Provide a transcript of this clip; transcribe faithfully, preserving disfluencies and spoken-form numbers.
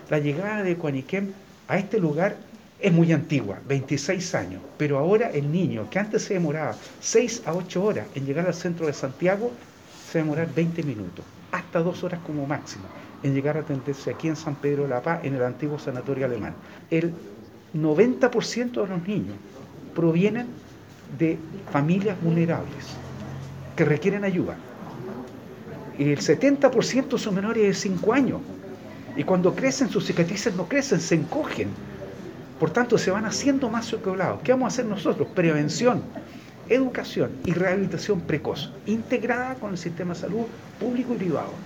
La llegada de Ecuaniquem a este lugar es muy antigua, veintiséis años, pero ahora el niño, que antes se demoraba seis a ocho horas en llegar al centro de Santiago, se va a demorar veinte minutos, hasta dos horas como máximo, en llegar a atenderse aquí en San Pedro de la Paz, en el antiguo sanatorio alemán. El noventa por ciento de los niños provienen de familias vulnerables que requieren ayuda. Y el setenta por ciento son menores de cinco años. Y cuando crecen, sus cicatrices no crecen, se encogen. Por tanto, se van haciendo más secuelados. ¿Qué vamos a hacer nosotros? Prevención, educación y rehabilitación precoz, integrada con el sistema de salud público y privado.